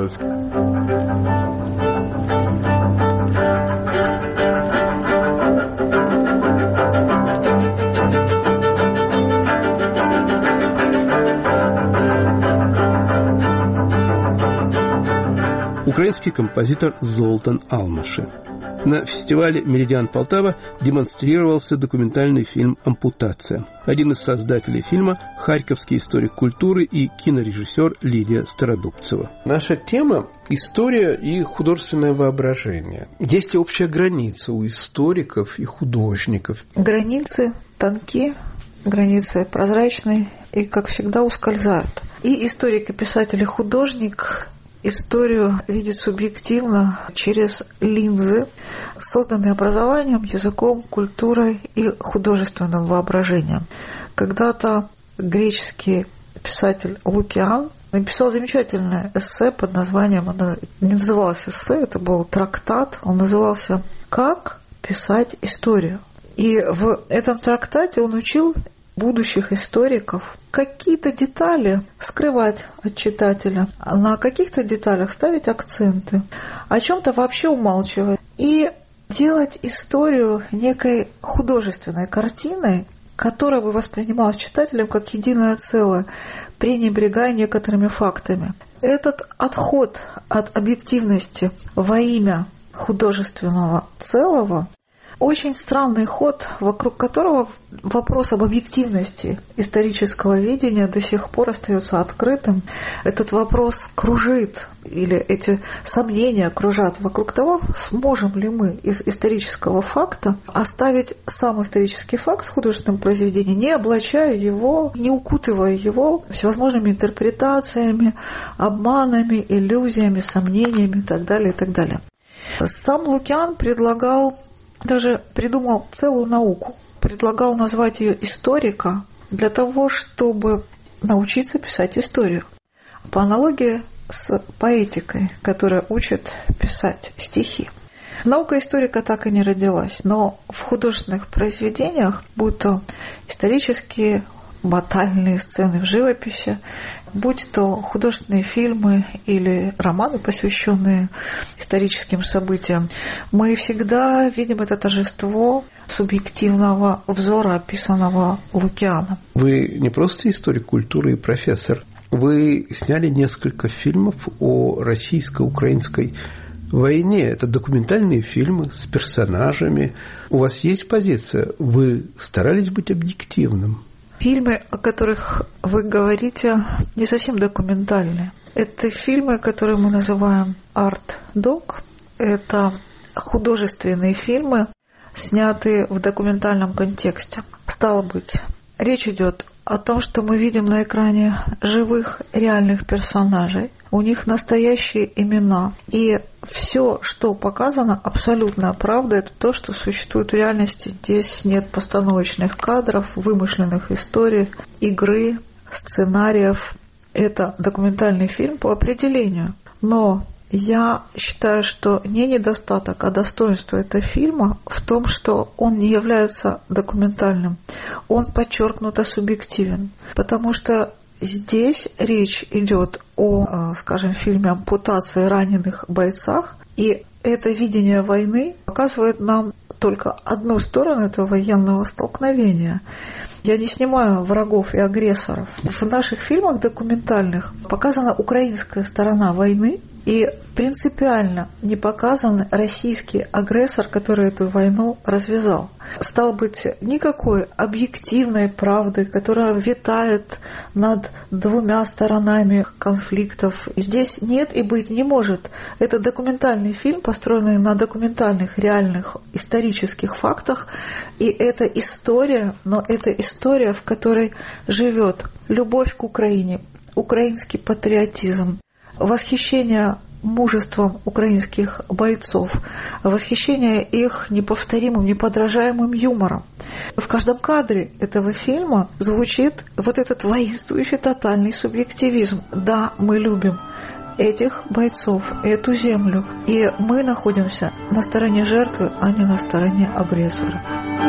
Украинский композитор Золтан Алмаши. На фестивале «Меридиан Полтава» демонстрировался документальный фильм «Ампутация». Один из создателей фильма – харьковский историк культуры и кинорежиссер Лидия Стародубцева. Наша тема – история и художественное воображение. Есть ли общая граница у историков и художников? Границы тонкие, границы прозрачные и, как всегда, ускользают. И историк, и писатель, и художник историю видит субъективно через линзы, созданные образованием, языком, культурой и художественным воображением. Когда-то греческий писатель Лукиан написал замечательное эссе под названием, оно не называлось эссе, это был трактат, он назывался «Как писать историю». И в этом трактате он учил будущих историков какие-то детали скрывать от читателя, на каких-то деталях ставить акценты, о чем-то вообще умалчивать и делать историю некой художественной картиной, которая бы воспринималась читателем как единое целое, пренебрегая некоторыми фактами. Этот отход от объективности во имя художественного целого очень странный ход, вокруг которого вопрос об объективности исторического видения до сих пор остается открытым. Этот вопрос кружит, или эти сомнения кружат вокруг того, сможем ли мы из исторического факта оставить сам исторический факт в художественном произведении, не облачая его, не укутывая его всевозможными интерпретациями, обманами, иллюзиями, сомнениями и так далее, и так далее. Сам Лукиан даже придумал целую науку, предлагал назвать ее историка для того, чтобы научиться писать историю. По аналогии с поэтикой, которая учит писать стихи. Наука историка так и не родилась, но в художественных произведениях, будь то исторические, батальные сцены в живописи, будь то художественные фильмы или романы, посвященные историческим событиям, мы всегда видим это торжество субъективного взора, описанного Лукианом. Вы не просто историк культуры и профессор. Вы сняли несколько фильмов о российско-украинской войне. Это документальные фильмы с персонажами. У вас есть позиция? Вы старались быть объективным? Фильмы, о которых вы говорите, не совсем документальные. Это фильмы, которые мы называем арт-док. Это художественные фильмы, снятые в документальном контексте. Стало быть, речь идет о том, что мы видим на экране живых, реальных персонажей. У них настоящие имена. И все, что показано, абсолютная правда, это то, что существует в реальности. Здесь нет постановочных кадров, вымышленных историй, игры, сценариев. Это документальный фильм по определению. Но я считаю, что не недостаток, а достоинство этого фильма в том, что он не является документальным. Он подчеркнуто субъективен. Потому что здесь речь идет о, скажем, фильме «Ампутация раненых бойцах», и это видение войны показывает нам только одну сторону этого военного столкновения. Я не снимаю врагов и агрессоров. В наших фильмах документальных показана украинская сторона войны, и принципиально не показан российский агрессор, который эту войну развязал. Стало быть, никакой объективной правды, которая витает над двумя сторонами конфликтов, здесь нет и быть не может. Это документальный фильм, построенный на документальных, реальных исторических фактах, и это история, но это история, в которой живет любовь к Украине, украинский патриотизм, восхищение мужеством украинских бойцов, восхищение их неповторимым, неподражаемым юмором. В каждом кадре этого фильма звучит вот этот воинствующий тотальный субъективизм. Да, мы любим этих бойцов, эту землю, и мы находимся на стороне жертвы, а не на стороне агрессора.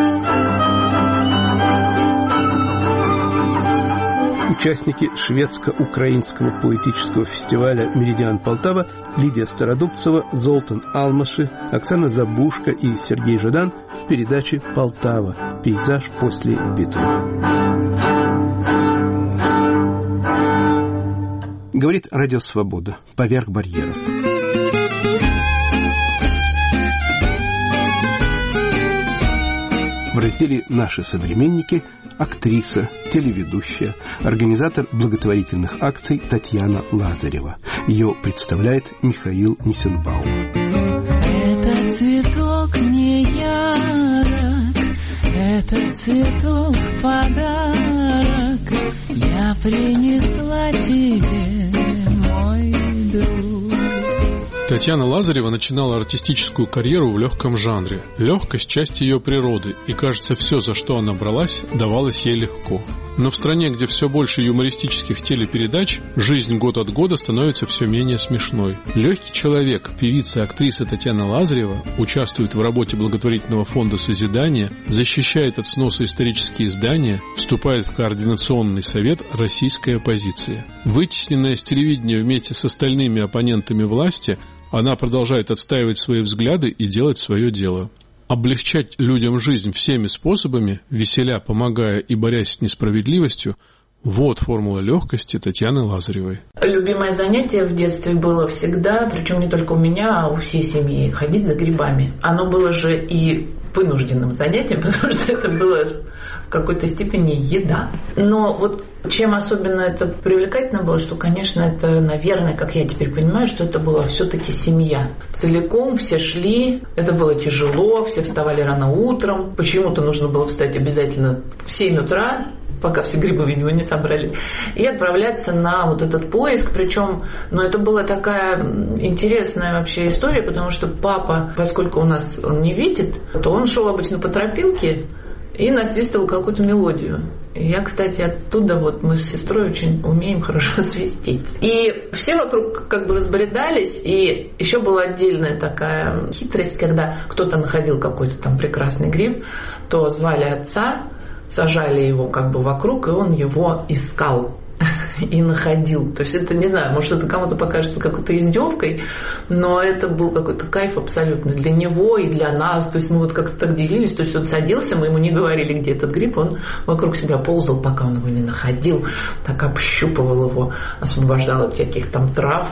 Участники шведско-украинского поэтического фестиваля «Меридиан Полтава» Лидия Стародубцева, Золтан Алмаши, Оксана Забушка и Сергей Жадан в передаче «Полтава. Пейзаж после битвы». Говорит Радио Свобода. Поверх барьеров. В разделе «Наши современники» актриса, телеведущая, организатор благотворительных акций Татьяна Лазарева. Ее представляет Михаил Нисенбаум. Этот цветок мне ярок, этот цветок подарок. Я принесла тебе, мой друг. Татьяна Лазарева начинала артистическую карьеру в легком жанре. Легкость – часть ее природы, и, кажется, все, за что она бралась, давалось ей легко. Но в стране, где все больше юмористических телепередач, жизнь год от года становится все менее смешной. Легкий человек, певица и актриса Татьяна Лазарева участвует в работе благотворительного фонда «Созидание», защищает от сноса исторические издания, вступает в координационный совет российской оппозиции. Вытесненная с телевидения вместе с остальными оппонентами власти, она продолжает отстаивать свои взгляды и делать свое дело. Облегчать людям жизнь всеми способами, веселя, помогая и борясь с несправедливостью – вот формула легкости Татьяны Лазаревой. Любимое занятие в детстве было всегда, причем не только у меня, а у всей семьи, ходить за грибами. Оно было же и вынужденным занятием, потому что это было в какой-то степени еда. Но вот чем особенно это привлекательно было, что, конечно, это, наверное, как я теперь понимаю, что это была все-таки семья. Целиком все шли, это было тяжело, все вставали рано утром. Почему-то нужно было встать обязательно в 7 утра, пока все грибы, видимо, не собрали, и отправляться на вот этот поиск. Причем, это была такая интересная вообще история, потому что папа, поскольку у нас он не видит, то он шел обычно по тропинке и насвистывал какую-то мелодию. И я, кстати, оттуда мы с сестрой очень умеем хорошо свистеть. И все вокруг как бы разбредались, и еще была отдельная такая хитрость, когда кто-то находил какой-то там прекрасный гриб, то звали отца, сажали его как бы вокруг, и он его искал и находил. То есть это, не знаю, может, это кому-то покажется какой-то издевкой, но это был какой-то кайф абсолютно для него и для нас. То есть мы как-то так делились. То есть он садился, мы ему не говорили, где этот гриб, он вокруг себя ползал, пока он его не находил, так общупывал его, освобождал от всяких там трав,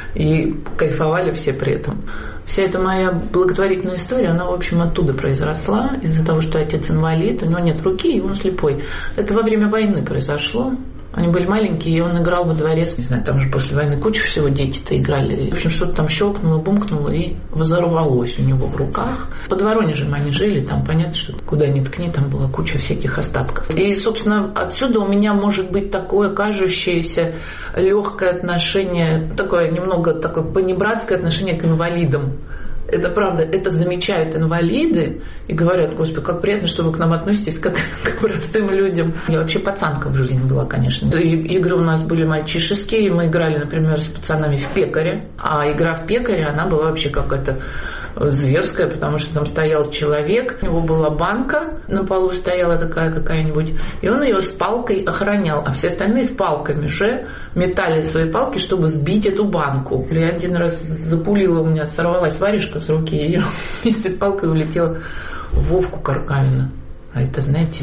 и кайфовали все при этом. Вся эта моя благотворительная история, она, в общем, оттуда произросла, из-за того, что отец инвалид, у него нет руки, и он слепой. Это во время войны произошло. Они были маленькие, и он играл во дворе. Не знаю, там же после войны куча всего дети-то играли. В общем, что-то там щелкнуло, бумкнуло и взорвалось у него в руках. Под Воронежем они жили, там понятно, что куда ни ткни, там была куча всяких остатков. И, собственно, отсюда у меня может быть такое кажущееся легкое отношение, такое немного такое понебратское отношение к инвалидам. Это правда, это замечают инвалиды и говорят: Господи, как приятно, что вы к нам относитесь как к простым людям. Я вообще пацанка в жизни была, конечно. И игры у нас были мальчишеские, мы играли, например, с пацанами в пекаре, а игра в пекаре, она была вообще какая-то зверская, потому что там стоял человек, у него была банка, на полу стояла такая какая-нибудь, и он ее с палкой охранял, а все остальные с палками же метали свои палки, чтобы сбить эту банку. Я один раз запулила, у меня сорвалась варежка с руки, и вместе с палкой улетела в Вовку Каркавина. А это, знаете,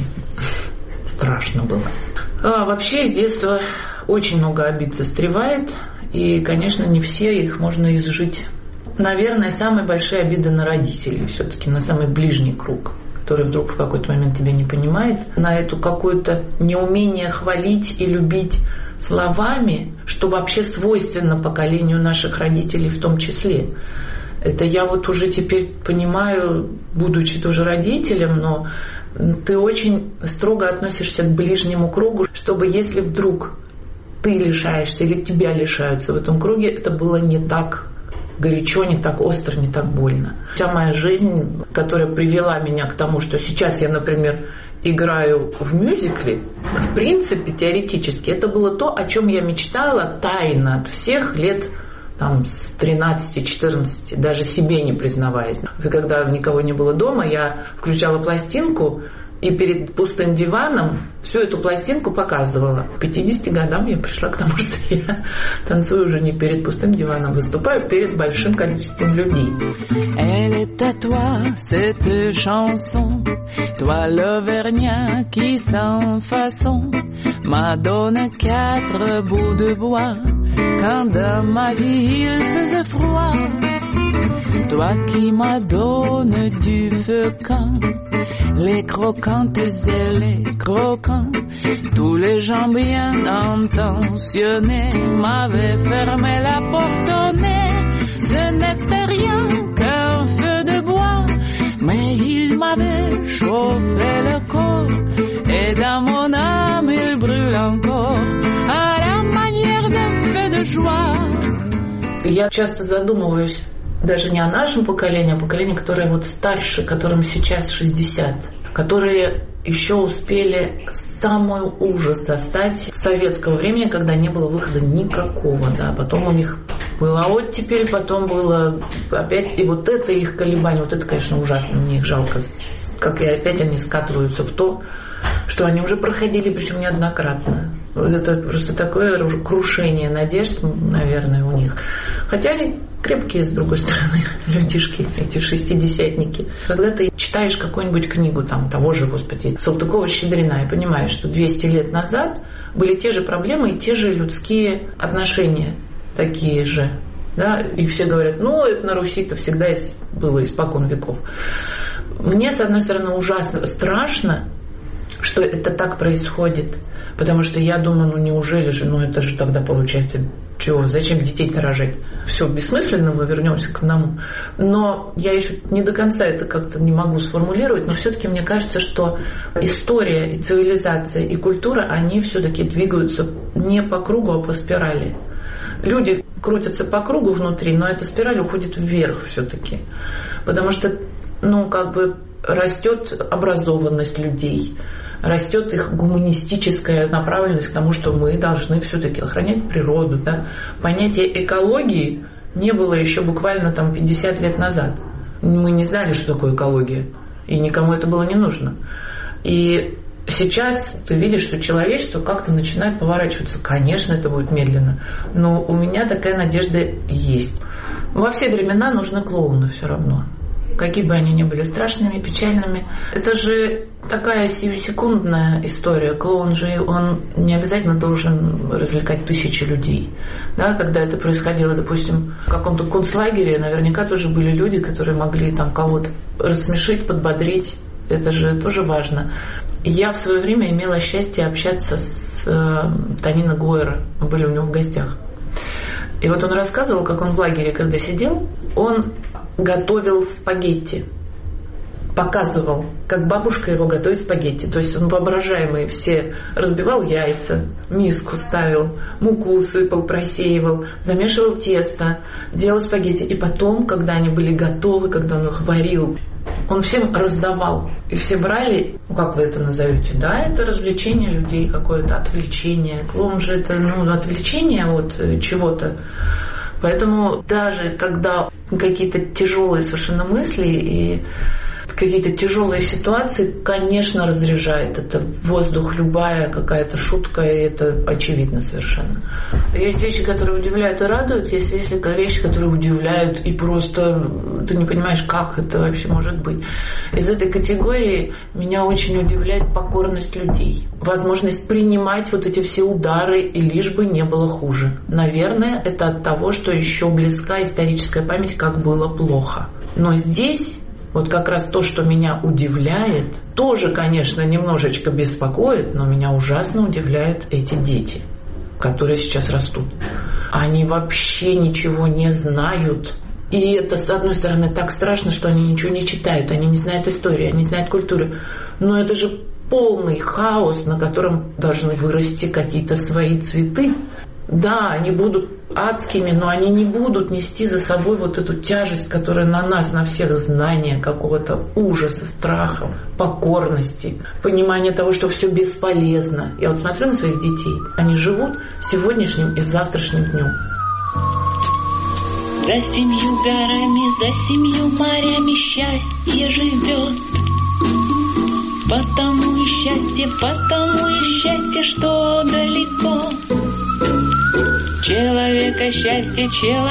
страшно было. Вообще из детства очень много обид застревает, и, конечно, не все их можно изжить. Наверное, самые большие обиды на родителей, все-таки на самый ближний круг, который вдруг в какой-то момент тебя не понимает, на эту какое-то неумение хвалить и любить словами, что вообще свойственно поколению наших родителей в том числе. Это я уже теперь понимаю, будучи тоже родителем, но ты очень строго относишься к ближнему кругу, чтобы если вдруг ты лишаешься или тебя лишаются в этом круге, это было не так горячо, не так остро, не так больно. Вся моя жизнь, которая привела меня к тому, что сейчас я, например, играю в мюзикле, в принципе, теоретически, это было то, о чем я мечтала тайно от всех лет с 13-14, даже себе не признаваясь. И когда никого не было дома, я включала пластинку, и перед пустым диваном всю эту пластинку показывала. К 50 годам я пришла к тому, что я танцую уже не перед пустым диваном, выступаю перед большим количеством людей. Elle est à toi, cette chanson, toi l'Auvergnat qui sans façon m'a donné 4 bouts de bois quand dans ma vie il faisait froid. Toi qui m'as donné du feu quand les croquantes et les croquants, tous les gens bien intentionnés m'avaient fermé la porte au nez. Ce n'était rien qu'un feu de bois, mais il m'avait chauffé le corps, et dans mon âme il brûle encore. Я часто задумываюсь даже не о нашем поколении, а о поколении, которое вот старше, которым сейчас 60, которые еще успели самый ужас застать советского времени, когда не было выхода никакого, да, потом у них была оттепель, потом было опять, и вот это их колебание, вот это, конечно, ужасно, мне их жалко, как и опять они скатываются в то, что они уже проходили, причем неоднократно. Вот это просто такое крушение надежд, наверное, у них. Хотя они крепкие, с другой стороны, людишки, эти шестидесятники. Когда ты читаешь какую-нибудь книгу там, того же, господи, Салтыкова-Щедрина, и понимаешь, что 200 лет назад были те же проблемы и те же людские отношения, такие же. Да? И все говорят, ну, это на Руси-то всегда было испокон веков. Мне, с одной стороны, ужасно страшно, что это так происходит. Потому что я думаю, ну неужели же, ну это же тогда получается, чего, зачем детей-то рожать? Все бессмысленно, мы вернемся к одному. Но я еще не до конца это как-то не могу сформулировать, но все-таки мне кажется, что история и цивилизация и культура, они все-таки двигаются не по кругу, а по спирали. Люди крутятся по кругу внутри, но эта спираль уходит вверх все-таки. Потому что, ну, как бы растет образованность людей, растет их гуманистическая направленность к тому, что мы должны все-таки сохранять природу. Да? Понятие экологии не было еще буквально там 50 лет назад. Мы не знали, что такое экология, и никому это было не нужно. И сейчас ты видишь, что человечество как-то начинает поворачиваться. Конечно, это будет медленно, но у меня такая надежда есть. Во все времена нужны клоуны все равно. Какие бы они ни были страшными, печальными. Это же такая сиюсекундная история. Клоун же, он не обязательно должен развлекать тысячи людей. Да, когда это происходило, допустим, в каком-то концлагере, наверняка тоже были люди, которые могли там кого-то рассмешить, подбодрить. Это же тоже важно. Я в свое время имела счастье общаться с Тонино Гуэро. Мы были у него в гостях. И вот он рассказывал, как он в лагере, когда сидел, он готовил спагетти. Показывал, как бабушка его готовит спагетти. То есть он воображаемые все разбивал яйца, миску ставил, муку сыпал, просеивал, замешивал тесто, делал спагетти. И потом, когда они были готовы, когда он их варил, он всем раздавал. И все брали, ну как вы это назовете? Да, это развлечение людей, какое-то отвлечение. Клоун же это отвлечение от чего-то. Поэтому даже когда какие-то тяжелые совершенно мысли и какие-то тяжелые ситуации, конечно, разряжает это воздух, любая какая-то шутка, и это очевидно совершенно. Есть вещи, которые удивляют и радуют, есть вещи, которые удивляют, и просто ты не понимаешь, как это вообще может быть. Из этой категории меня очень удивляет покорность людей, возможность принимать вот эти все удары, и лишь бы не было хуже. Наверное, это от того, что еще близка историческая память, как было плохо. Но здесь вот как раз то, что меня удивляет, тоже, конечно, немножечко беспокоит, но меня ужасно удивляют эти дети, которые сейчас растут. Они вообще ничего не знают. И это, с одной стороны, так страшно, что они ничего не читают, они не знают истории, они не знают культуры. Но это же полный хаос, на котором должны вырасти какие-то свои цветы. Да, они будут адскими, но они не будут нести за собой вот эту тяжесть, которая на нас, на всех, знания какого-то ужаса, страха, покорности, понимания того, что все бесполезно. Я вот смотрю на своих детей, они живут сегодняшним и завтрашним днем. За 7 горами, за 7 морями счастье живет. Потому и счастье, что далеко. Человека счастье,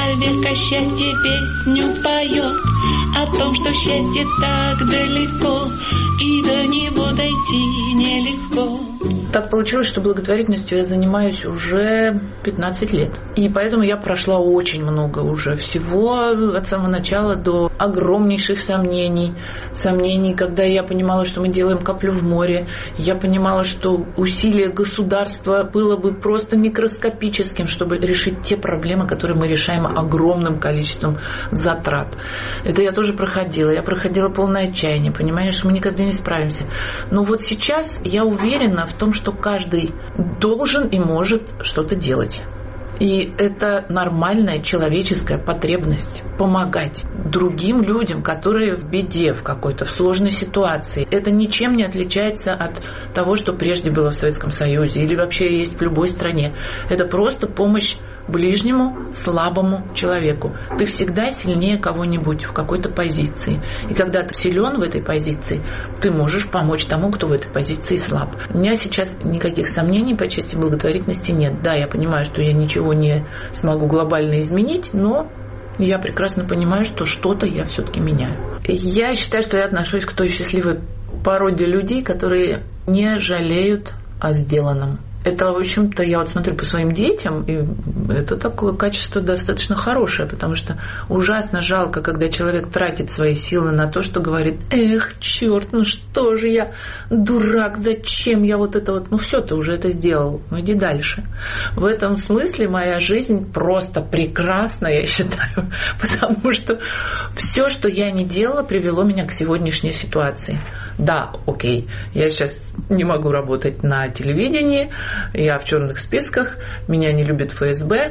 песню поет о том, что счастье так далеко, и до него дойти нелегко. Так получилось, что благотворительностью я занимаюсь уже 15 лет. И поэтому я прошла очень много уже всего, от самого начала до огромнейших сомнений. Сомнений, когда я понимала, что мы делаем каплю в море. Я понимала, что усилие государства было бы просто микроскопическим, чтобы решить те проблемы, которые мы решаем огромным количеством затрат. Это я тоже проходила. Я проходила полное отчаяние, понимаешь, что мы никогда не справимся. Но вот сейчас я уверена в том, что каждый должен и может что-то делать. И это нормальная человеческая потребность помогать другим людям, которые в беде, в какой-то в сложной ситуации. Это ничем не отличается от того, что прежде было в Советском Союзе или вообще есть в любой стране. Это просто помощь ближнему, слабому человеку. Ты всегда сильнее кого-нибудь в какой-то позиции. И когда ты силен в этой позиции, ты можешь помочь тому, кто в этой позиции слаб. У меня сейчас никаких сомнений по части благотворительности нет. Да, я понимаю, что я ничего не смогу глобально изменить, но я прекрасно понимаю, что что-то я все-таки меняю. Я считаю, что я отношусь к той счастливой породе людей, которые не жалеют о сделанном. Это, в общем-то, я вот смотрю по своим детям, и это такое качество достаточно хорошее, потому что ужасно жалко, когда человек тратит свои силы на то, что говорит: эх, черт, ну что же я, дурак, зачем я вот это вот, ну все, ты уже это сделал, ну иди дальше. В этом смысле моя жизнь просто прекрасна, я считаю, потому что все, что я не делала, привело меня к сегодняшней ситуации. Да, окей, я сейчас не могу работать на телевидении, я в черных списках, меня не любит ФСБ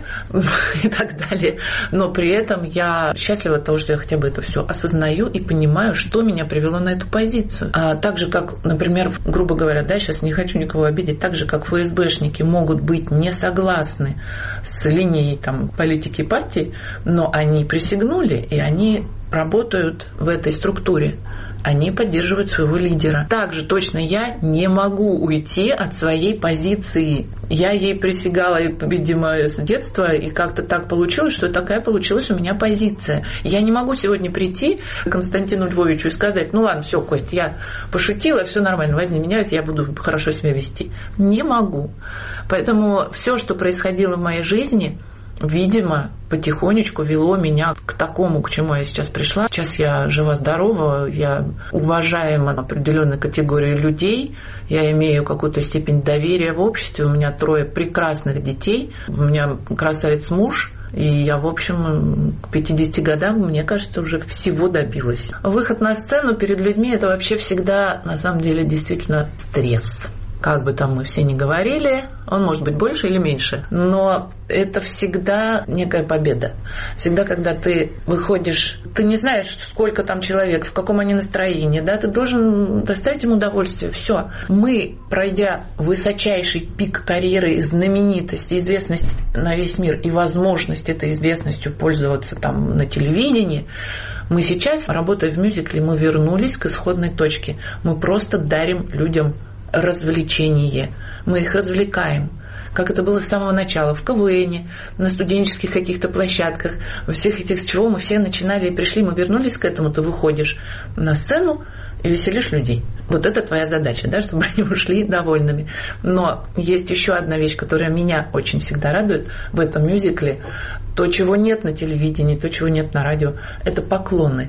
и так далее, но при этом я счастлива от того, что я хотя бы это все осознаю и понимаю, что меня привело на эту позицию. Так же, как, например, грубо говоря, да, сейчас не хочу никого обидеть, так же, как ФСБшники могут быть не согласны с линией там, политики партии, но они присягнули, и они работают в этой структуре. Они поддерживают своего лидера. Также точно я не могу уйти от своей позиции. Я ей присягала, видимо, с детства, и как-то так получилось, что такая получилась у меня позиция. Я не могу сегодня прийти к Константину Львовичу и сказать: ну ладно, все, Кость, я пошутила, все нормально, возьми меня, я буду хорошо себя вести. Не могу. Поэтому все, что происходило в моей жизни, видимо, потихонечку вело меня к такому, к чему я сейчас пришла. Сейчас я жива-здорова, я уважаема определенной категории людей, я имею какую-то степень доверия в обществе, у меня 3 прекрасных детей, у меня красавец муж, и я, в общем, к 50 годам, мне кажется, уже всего добилась. Выход на сцену перед людьми – это вообще всегда, на самом деле, действительно стресс. Как бы там мы все ни говорили, он может быть больше или меньше, но это всегда некая победа. Всегда, когда ты выходишь, ты не знаешь, сколько там человек, в каком они настроении, да, ты должен доставить им удовольствие. Все. Мы, пройдя высочайший пик карьеры и знаменитости, известность на весь мир и возможность этой известностью пользоваться там на телевидении, мы сейчас, работая в мюзикле, мы вернулись к исходной точке. Мы просто дарим людям развлечение. Мы их развлекаем. Как это было с самого начала в КВН, на студенческих каких-то площадках, во всех этих, с чего мы все начинали и пришли, мы вернулись к этому, ты выходишь на сцену и веселишь людей. Вот это твоя задача, да, чтобы они ушли довольными. Но есть еще одна вещь, которая меня очень всегда радует в этом мюзикле. То, чего нет на телевидении, то, чего нет на радио, это поклоны.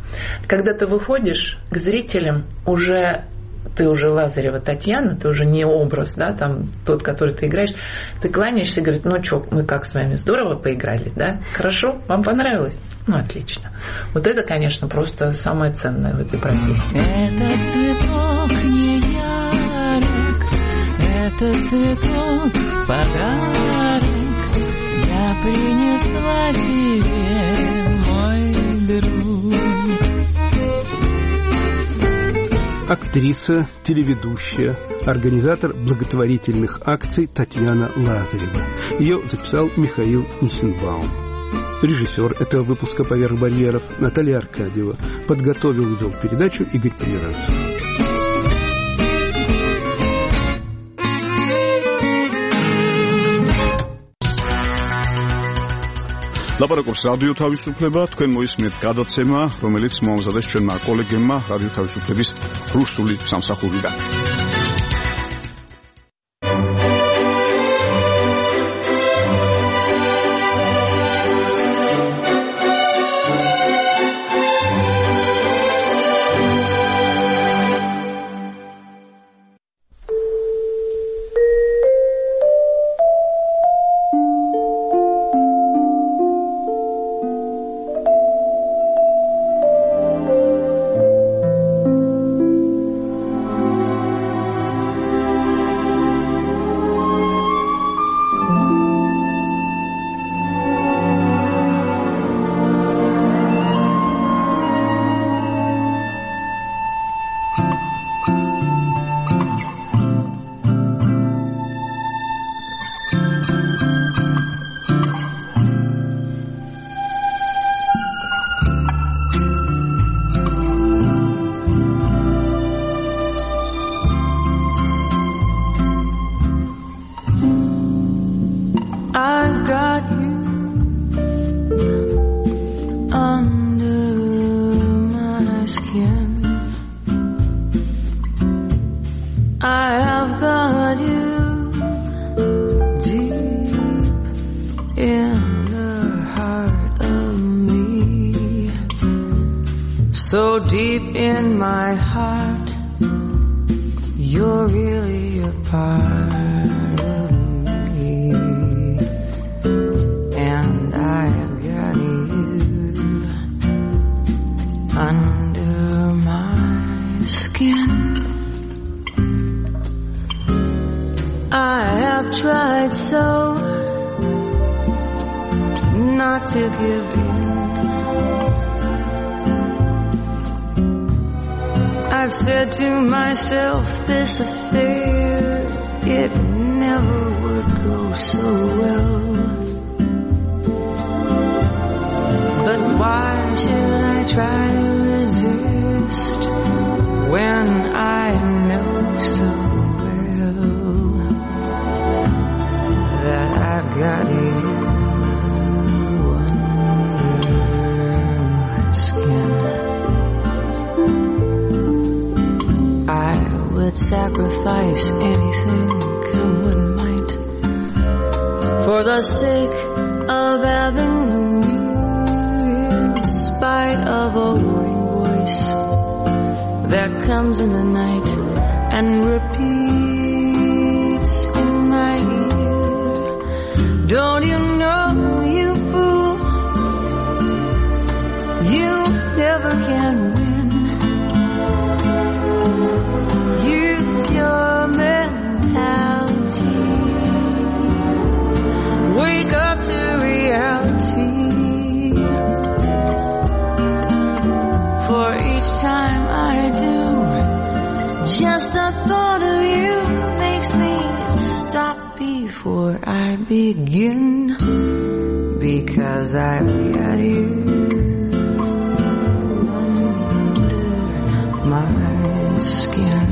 Когда ты выходишь к зрителям, ты уже Лазарева Татьяна, ты уже не образ, да, там тот, который ты играешь, ты кланяешься и говоришь: ну что, мы как с вами здорово поиграли, да? Хорошо? Вам понравилось? Ну, отлично. Вот это, конечно, просто самое ценное в этой профессии. Это цветок не ярик, это цветок подарок, я принесла тебе, мой друг. Актриса, телеведущая, организатор благотворительных акций Татьяна Лазарева. Ее записал Михаил Нисенбаум. Режиссер этого выпуска «Поверх барьеров» Наталья Аркадьева. Подготовил и вел передачу Игорь Полиранцев. ლაპარაკობს რადიო თავისუფლება, თქვენ მოისმენთ გადაცემა, რომელიც მოამზადეს ჩვენმა კოლეგებმა რადიო თავისუფლების რუსული სამსახურიდან. so deep in my heart, you're really a part of me, and I've got you under my skin. I have tried so not to give in. I've said to myself, this affair, it never would go so well. But why should I try to resist when I know so well that I've got you under my skin? I would sacrifice anything, come what might, for the sake of having you, in spite of a warning voice that comes in the night and repeats in my ear. Don't you know, you fool, you never can win. Use your mentality. Wake up to reality. For each time I do, just the thought of you makes me stop before I begin, because I've got you under my skin.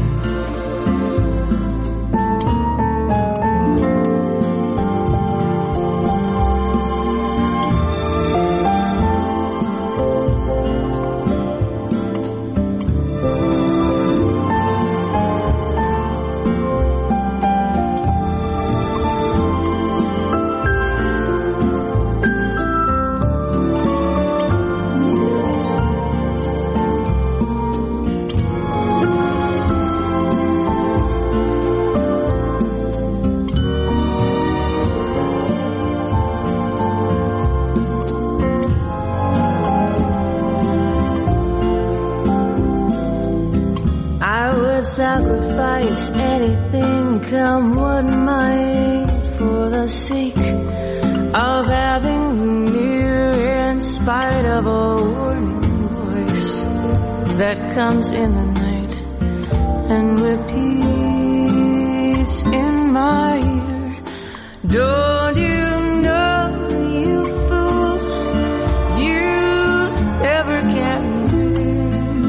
Sacrifice anything, come what might, for the sake of having you near, in spite of a warning voice that comes in the night and repeats in my ear. Don't you know, you fool, you ever can win.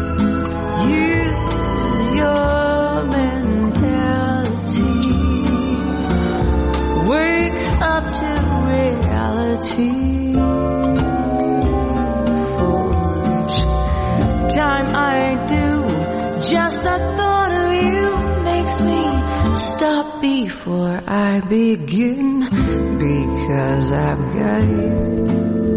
Your mentality. Wake up to reality. For each time I do, just the thought of you makes me stop before I begin, because I've got you